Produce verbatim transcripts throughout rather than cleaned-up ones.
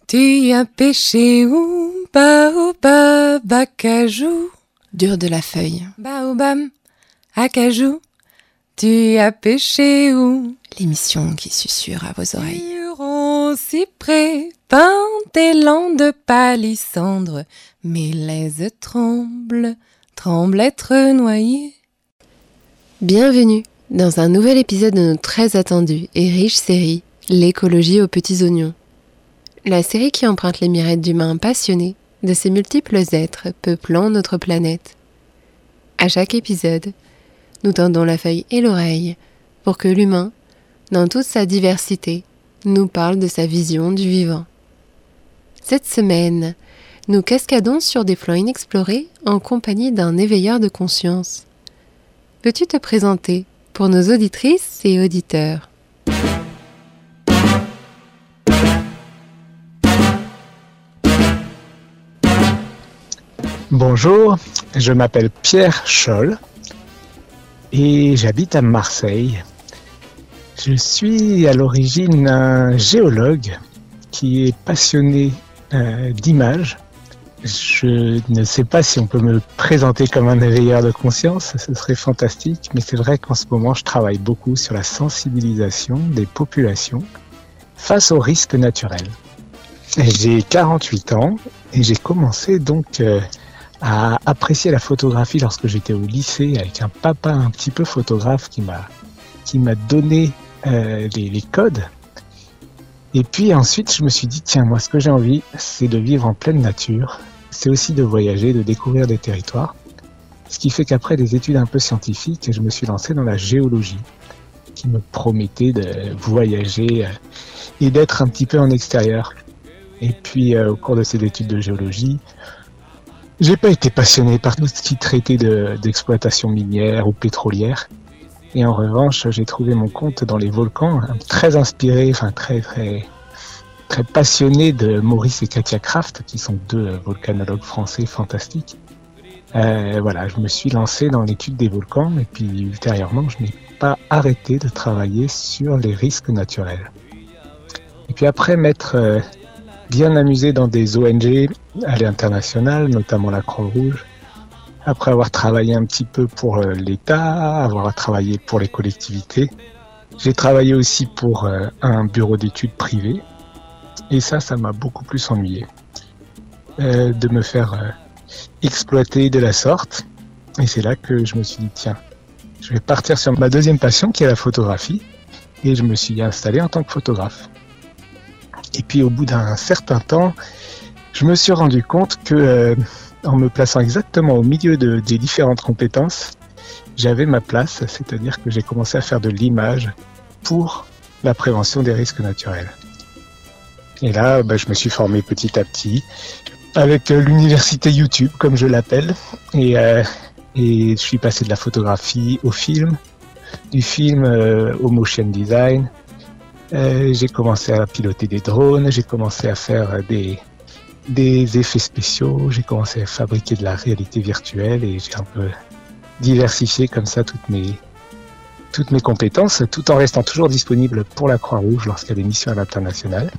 Tu as pêché où? Baobab, acajou. Dur de la feuille. Baobab, acajou. Tu as pêché où? L'émission qui susurre à vos oreilles. Huron, cyprès, pin, élan de palissandre. Mes laises tremblent, tremblent être noyées. Bienvenue dans un nouvel épisode de notre très attendue et riche série L'écologie aux petits oignons. La série qui emprunte les mirettes d'humains passionnés de ces multiples êtres peuplant notre planète. À chaque épisode, nous tendons la feuille et l'oreille pour que l'humain, dans toute sa diversité, nous parle de sa vision du vivant. Cette semaine, nous cascadons sur des flancs inexplorés en compagnie d'un éveilleur de conscience. Peux-tu te présenter pour nos auditrices et auditeurs ? Bonjour, je m'appelle Pierre Scholl et j'habite à Marseille. Je suis à l'origine un géologue qui est passionné euh, d'images. Je ne sais pas si on peut me présenter comme un éveilleur de conscience, ce serait fantastique, mais c'est vrai qu'en ce moment je travaille beaucoup sur la sensibilisation des populations face aux risques naturels. J'ai quarante-huit ans et j'ai commencé donc euh, à apprécier la photographie lorsque j'étais au lycée avec un papa un petit peu photographe qui m'a qui m'a donné euh, les, les codes. Et puis ensuite, je me suis dit, tiens, moi, ce que j'ai envie, c'est de vivre en pleine nature. C'est aussi de voyager, de découvrir des territoires. Ce qui fait qu'après des études un peu scientifiques, je me suis lancé dans la géologie, qui me promettait de voyager et d'être un petit peu en extérieur. Et puis, euh, au cours de ces études de géologie, j'ai pas été passionné par tout ce qui traitait de, d'exploitation minière ou pétrolière. Et en revanche, j'ai trouvé mon compte dans les volcans, très inspiré, enfin très très très passionné de Maurice et Katia Kraft, qui sont deux volcanologues français fantastiques. Euh, voilà, je me suis lancé dans l'étude des volcans et puis ultérieurement, je n'ai pas arrêté de travailler sur les risques naturels. Et puis après m'être euh, bien amusé dans des O N G à l'international, notamment la Croix-Rouge, après avoir travaillé un petit peu pour l'État, avoir travaillé pour les collectivités, j'ai travaillé aussi pour un bureau d'études privé. Et ça, ça m'a beaucoup plus ennuyé euh, de me faire euh, exploiter de la sorte. Et c'est là que je me suis dit, tiens, je vais partir sur ma deuxième passion qui est la photographie. Et je me suis installé en tant que photographe. Et puis au bout d'un certain temps, je me suis rendu compte que... Euh, en me plaçant exactement au milieu de, des différentes compétences, j'avais ma place, c'est-à-dire que j'ai commencé à faire de l'image pour la prévention des risques naturels. Et là, bah, je me suis formé petit à petit avec euh, l'université YouTube, comme je l'appelle, et, euh, et je suis passé de la photographie au film, du film euh, au motion design. Euh, j'ai commencé à piloter des drones, j'ai commencé à faire euh, des des effets spéciaux, j'ai commencé à fabriquer de la réalité virtuelle et j'ai un peu diversifié comme ça toutes mes, toutes mes compétences, tout en restant toujours disponible pour la Croix-Rouge lorsqu'il y a des missions à l'international.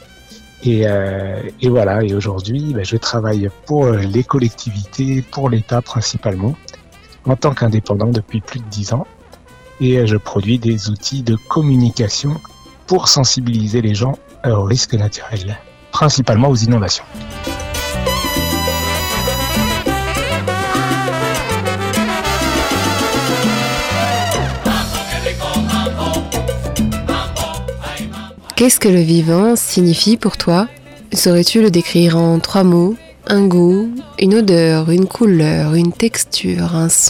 Et, euh, et voilà, et aujourd'hui, ben, je travaille pour les collectivités, pour l'État principalement, en tant qu'indépendant depuis plus de dix ans. Et je produis des outils de communication pour sensibiliser les gens aux risques naturels, principalement aux inondations. Qu'est-ce que le vivant signifie pour toi ? Saurais-tu le décrire en trois mots ? Un goût, une odeur, une couleur, une texture, un son ?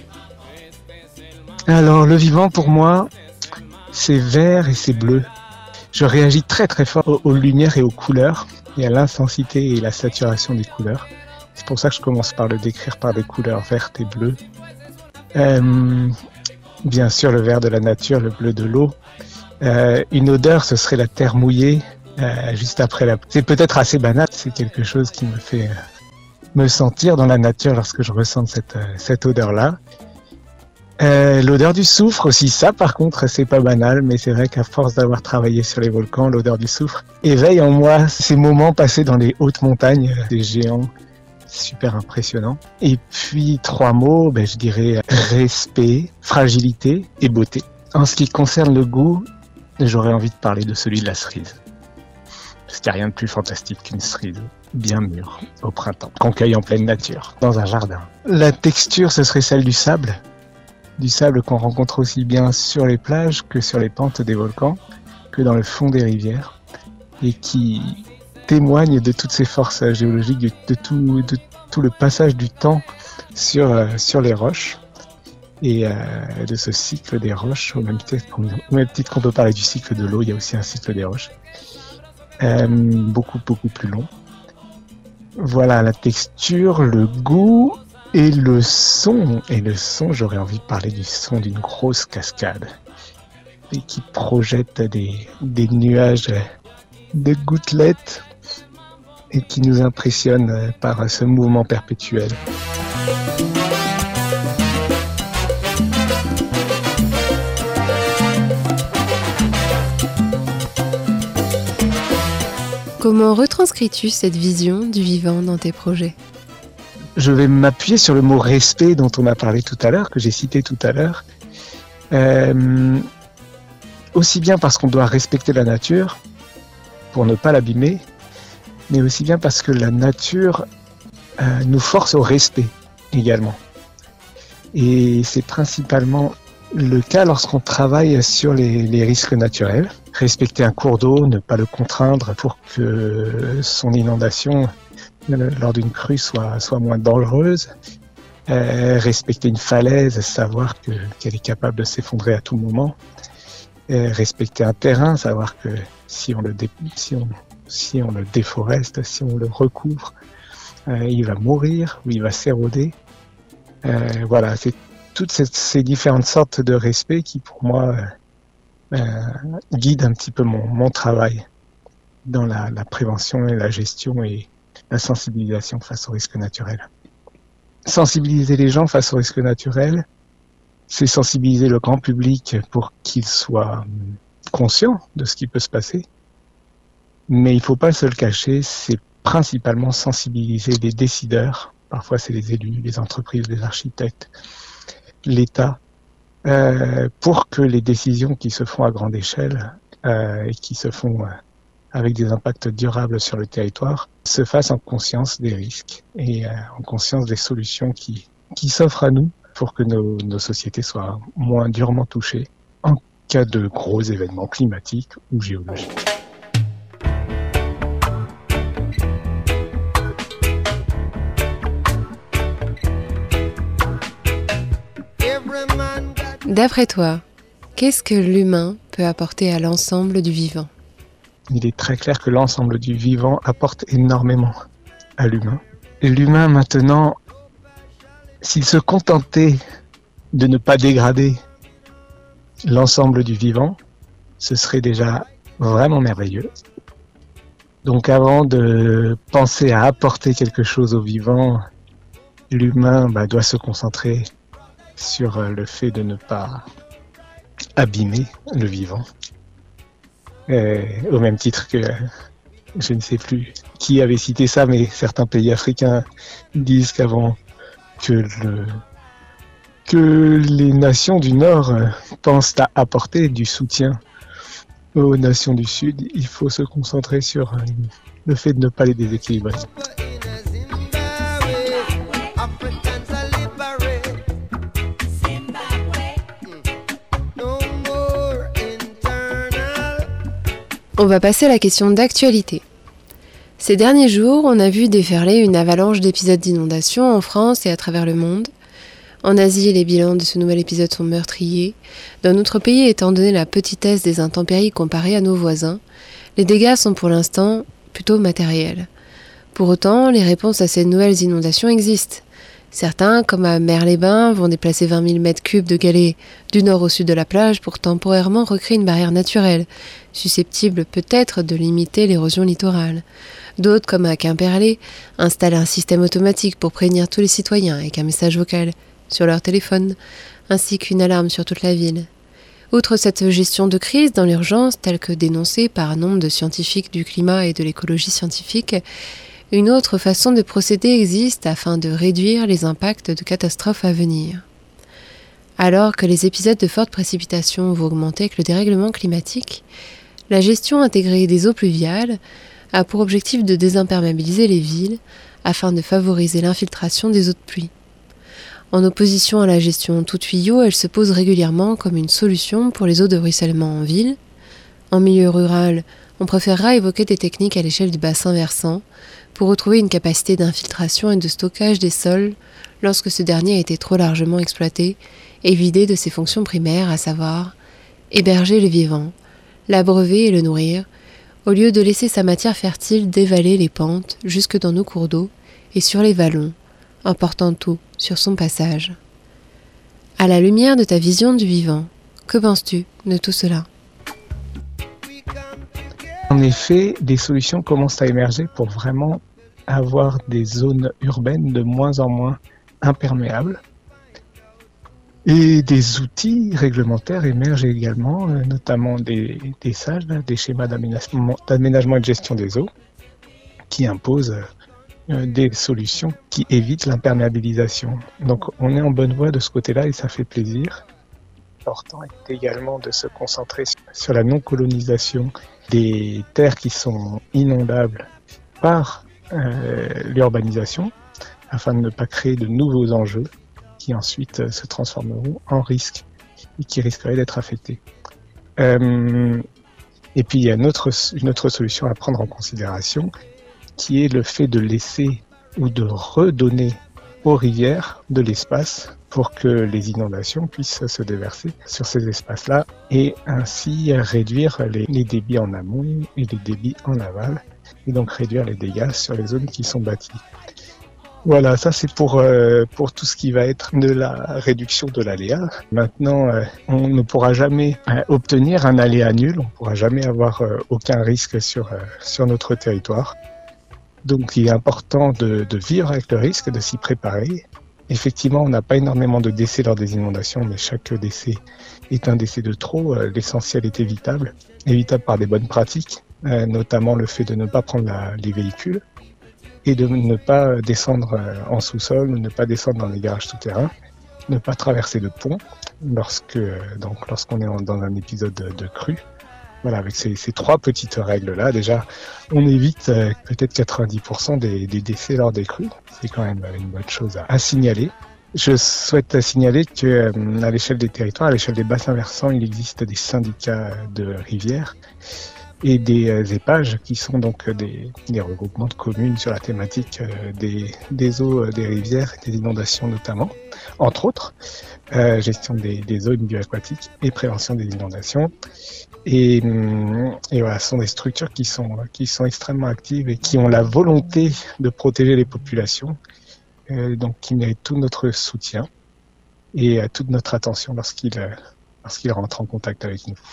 Alors, le vivant pour moi, c'est vert et c'est bleu. Je réagis très très fort aux, aux lumières et aux couleurs et à l'intensité et la saturation des couleurs. C'est pour ça que je commence par le décrire par des couleurs vertes et bleues. Euh, bien sûr, le vert de la nature, le bleu de l'eau. Euh, une odeur, ce serait la terre mouillée, euh, juste après la... C'est peut-être assez banal, c'est quelque chose qui me fait euh, me sentir dans la nature lorsque je ressens cette, euh, cette odeur-là. Euh, l'odeur du soufre aussi, ça par contre c'est pas banal, mais c'est vrai qu'à force d'avoir travaillé sur les volcans, l'odeur du soufre éveille en moi ces moments passés dans les hautes montagnes, des géants, super impressionnant. Et puis trois mots, ben, je dirais respect, fragilité et beauté. En ce qui concerne le goût, j'aurais envie de parler de celui de la cerise. Parce qu'il n'y a rien de plus fantastique qu'une cerise bien mûre au printemps, qu'on cueille en pleine nature, dans un jardin. La texture, ce serait celle du sable. Du sable qu'on rencontre aussi bien sur les plages que sur les pentes des volcans, que dans le fond des rivières, et qui témoigne de toutes ces forces géologiques, de, de, tout, de tout le passage du temps sur, euh, sur les roches, et euh, de ce cycle des roches, au même titre qu'on, au même titre qu'on peut parler du cycle de l'eau, il y a aussi un cycle des roches, euh, beaucoup, beaucoup plus long. Voilà, la texture, le goût... Et le son, et le son, j'aurais envie de parler du son d'une grosse cascade et qui projette des, des nuages de gouttelettes et qui nous impressionne par ce mouvement perpétuel. Comment retranscris-tu cette vision du vivant dans tes projets ? Je vais m'appuyer sur le mot respect dont on a parlé tout à l'heure, que j'ai cité tout à l'heure. Euh, aussi bien parce qu'on doit respecter la nature pour ne pas l'abîmer, mais aussi bien parce que la nature euh, nous force au respect également. Et c'est principalement le cas lorsqu'on travaille sur les, les risques naturels. Respecter un cours d'eau, ne pas le contraindre pour que son inondation lors d'une crue soit, soit moins dangereuse, euh, respecter une falaise, savoir que, qu'elle est capable de s'effondrer à tout moment, euh, respecter un terrain, savoir que si on le, dé, si on, si on le déforeste, si on le recouvre, euh, il va mourir ou il va s'éroder. Euh, voilà, c'est toutes ces, ces différentes sortes de respect qui pour moi euh, euh, guident un petit peu mon, mon travail dans la, la prévention et la gestion et la sensibilisation face aux risques naturels. Sensibiliser les gens face aux risques naturels, c'est sensibiliser le grand public pour qu'il soit conscient de ce qui peut se passer. Mais il ne faut pas se le cacher, c'est principalement sensibiliser les décideurs, parfois c'est les élus, les entreprises, les architectes, l'État, euh, pour que les décisions qui se font à grande échelle euh, et qui se font... Euh, avec des impacts durables sur le territoire, se fasse en conscience des risques et euh, en conscience des solutions qui, qui s'offrent à nous pour que nos, nos sociétés soient moins durement touchées en cas de gros événements climatiques ou géologiques. D'après toi, qu'est-ce que l'humain peut apporter à l'ensemble du vivant ? Il est très clair que l'ensemble du vivant apporte énormément à l'humain. Et l'humain, maintenant, s'il se contentait de ne pas dégrader l'ensemble du vivant, ce serait déjà vraiment merveilleux. Donc avant de penser à apporter quelque chose au vivant, l'humain bah, doit se concentrer sur le fait de ne pas abîmer le vivant. Euh, au même titre que, je ne sais plus qui avait cité ça, mais certains pays africains disent qu'avant que, le, que les nations du Nord pensent à apporter du soutien aux nations du Sud, il faut se concentrer sur le fait de ne pas les déséquilibrer. On va passer à la question d'actualité. Ces derniers jours, on a vu déferler une avalanche d'épisodes d'inondations en France et à travers le monde. En Asie, les bilans de ce nouvel épisode sont meurtriers. Dans notre pays, étant donné la petitesse des intempéries comparée à nos voisins, les dégâts sont pour l'instant plutôt matériels. Pour autant, les réponses à ces nouvelles inondations existent. Certains, comme à Mer-les-Bains, vont déplacer vingt mille mètres cubes de galets du nord au sud de la plage pour temporairement recréer une barrière naturelle, susceptible peut-être de limiter l'érosion littorale. D'autres, comme à Quimperlé, installent un système automatique pour prévenir tous les citoyens avec un message vocal sur leur téléphone, ainsi qu'une alarme sur toute la ville. Outre cette gestion de crise dans l'urgence, telle que dénoncée par un nombre de scientifiques du climat et de l'écologie scientifique, une autre façon de procéder existe afin de réduire les impacts de catastrophes à venir. Alors que les épisodes de fortes précipitations vont augmenter avec le dérèglement climatique, la gestion intégrée des eaux pluviales a pour objectif de désimperméabiliser les villes afin de favoriser l'infiltration des eaux de pluie. En opposition à la gestion tout tuyau, elle se pose régulièrement comme une solution pour les eaux de ruissellement en ville. En milieu rural, on préférera évoquer des techniques à l'échelle du bassin versant pour retrouver une capacité d'infiltration et de stockage des sols lorsque ce dernier a été trop largement exploité et vidé de ses fonctions primaires, à savoir héberger le vivant, l'abreuver et le nourrir, au lieu de laisser sa matière fertile dévaler les pentes jusque dans nos cours d'eau et sur les vallons, emportant tout sur son passage. À la lumière de ta vision du vivant, que penses-tu de tout cela ? En effet, des solutions commencent à émerger pour vraiment avoir des zones urbaines de moins en moins imperméables. Et des outils réglementaires émergent également, notamment des, des S A G, des schémas d'aménagement, d'aménagement et de gestion des eaux, qui imposent des solutions qui évitent l'imperméabilisation. Donc on est en bonne voie de ce côté-là et ça fait plaisir. L'important est également de se concentrer sur la non-colonisation des terres qui sont inondables par euh, l'urbanisation, afin de ne pas créer de nouveaux enjeux qui ensuite se transformeront en risques et qui risqueraient d'être affectés. Euh, et puis il y a une autre, une autre solution à prendre en considération, qui est le fait de laisser ou de redonner aux rivières de l'espace pour que les inondations puissent se déverser sur ces espaces-là et ainsi réduire les, les débits en amont et les débits en aval, et donc réduire les dégâts sur les zones qui sont bâties. Voilà, ça c'est pour euh, pour tout ce qui va être de la réduction de l'aléa. Maintenant, euh, on ne pourra jamais euh, obtenir un aléa nul, on ne pourra jamais avoir euh, aucun risque sur euh, sur notre territoire. Donc il est important de, de vivre avec le risque, de s'y préparer. Effectivement, on n'a pas énormément de décès lors des inondations, mais chaque décès est un décès de trop. L'essentiel est évitable, évitable par des bonnes pratiques, euh, notamment le fait de ne pas prendre la, les véhicules et de ne pas descendre en sous-sol, ne pas descendre dans les garages souterrains, ne pas traverser de pont lorsque, donc, lorsqu'on est en, dans un épisode de, de crue. Voilà, avec ces, ces trois petites règles-là, déjà, on évite euh, peut-être quatre-vingt-dix pour cent des, des décès lors des crues. C'est quand même une bonne chose à, à signaler. Je souhaite signaler que, euh, à l'échelle des territoires, à l'échelle des bassins versants, il existe des syndicats de rivières et des euh, épages qui sont donc des, des regroupements de communes sur la thématique euh, des, des eaux, euh, des rivières, des inondations notamment, entre autres, euh, gestion des, des eaux aquatiques et prévention des inondations. Et, et voilà, ce sont des structures qui sont, qui sont extrêmement actives et qui ont la volonté de protéger les populations, euh, donc qui méritent tout notre soutien et euh, toute notre attention lorsqu'ils, euh, lorsqu'ils rentrent en contact avec nous.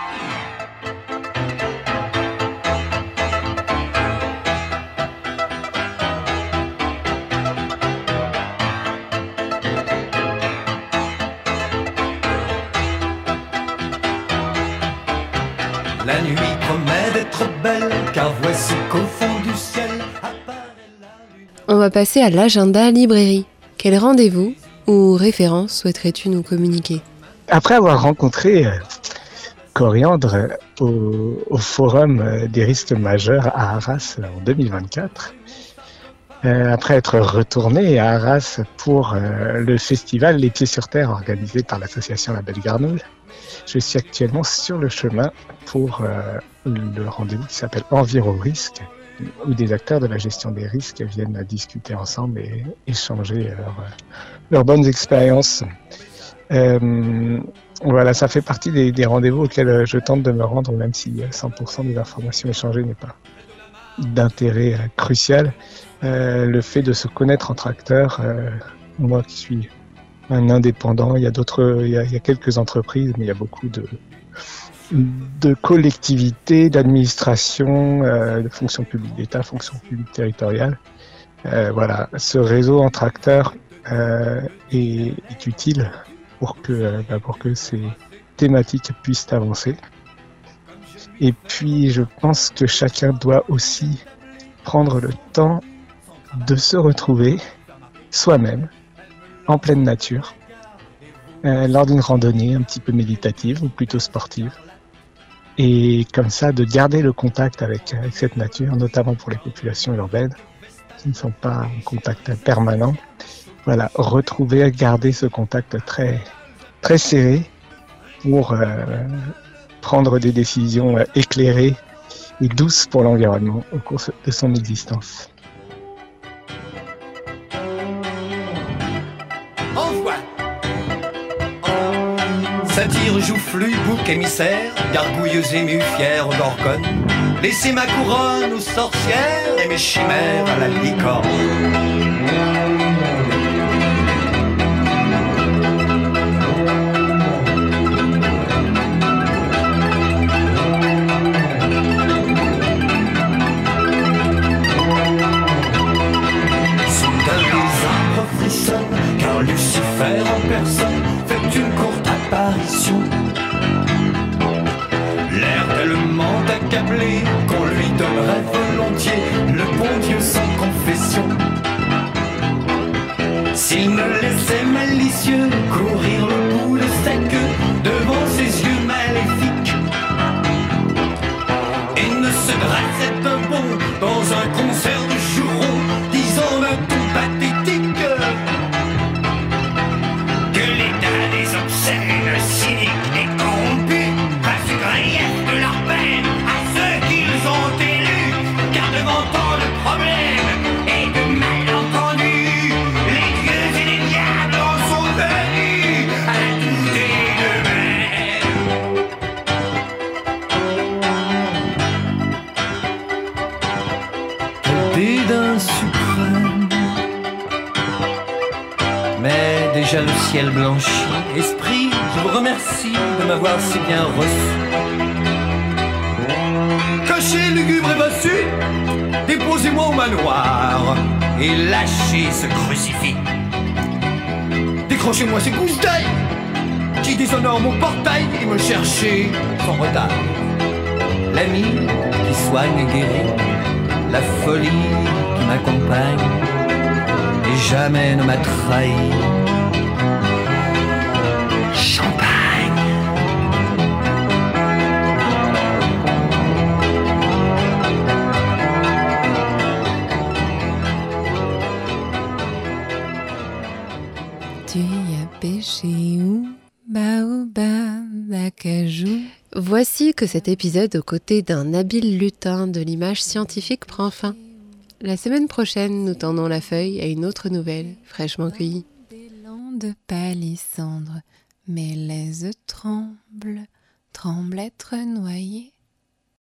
La nuit promet d'être belle, car voici qu'au fond du ciel apparaît la lune. On va passer à l'agenda librairie. Quel rendez-vous ou référence souhaiterais-tu nous communiquer ? Après avoir rencontré euh, Coriandre au, au forum des risques majeurs à Arras en deux mille vingt-quatre, euh, après être retourné à Arras pour euh, le festival Les Pieds sur Terre organisé par l'association La Belle Garnoule, je suis actuellement sur le chemin pour euh, le rendez-vous qui s'appelle Enviro-Risque, où des acteurs de la gestion des risques viennent discuter ensemble et échanger leurs, leurs bonnes expériences. Euh, voilà, ça fait partie des, des rendez-vous auxquels je tente de me rendre, même si cent pour cent des informations échangées n'est pas d'intérêt crucial. Euh, le fait de se connaître entre acteurs, euh, moi qui suis un indépendant, il y a d'autres, il y a, il y a quelques entreprises, mais il y a beaucoup de, de collectivités, d'administrations, euh, de fonctions publiques d'État, fonctions publiques territoriales. Euh, voilà, ce réseau entre acteurs euh, est, est utile pour que, euh, bah, pour que ces thématiques puissent avancer. Et puis, je pense que chacun doit aussi prendre le temps de se retrouver soi-même, en pleine nature, euh, lors d'une randonnée un petit peu méditative ou plutôt sportive. Et comme ça, de garder le contact avec, avec cette nature, notamment pour les populations urbaines qui ne sont pas en contact permanent. Voilà, retrouver, garder ce contact très, très serré pour euh, prendre des décisions éclairées et douces pour l'environnement au cours de son existence. Envoie. Satire, joufflu, bouc émissaire, gargouilleuse émue, fière gorgone. Laissez ma couronne aux sorcières et mes chimères à la licorne. Car Lucifer en personne fait une courte apparition. L'air tellement accablé qu'on lui donnerait volontiers le bon Dieu sans confession. S'il me laissait malicieux courir le bout de sa queue devant ses yeux maléfiques et ne se dressait un bond dans un concert de jurons disant d'un ton pathétique cyniques et corrompus fassent grief de leur peine à ceux qu'ils ont élus, car devant tant de problèmes et de malentendus, les dieux et les diables en sont venus à la douter d'eux-mêmes. Le dédain suprême, mais déjà le ciel blanchit. Esprit, je vous remercie de m'avoir si bien reçu. Caché, lugubre et bossu, déposez-moi au manoir et lâchez ce crucifix. Décrochez-moi ces gousses d'ail qui déshonorent mon portail et me cherchez sans retard. L'ami qui soigne et guérit, la folie qui m'accompagne et jamais ne m'a trahi. Tu y as pêché où, baobab, acajou. Voici que cet épisode aux côtés d'un habile lutin de l'image scientifique prend fin. La semaine prochaine, nous tendons la feuille à une autre nouvelle, fraîchement cueillie. Des landes de palissandre, mes laises tremblent, tremblent être noyées.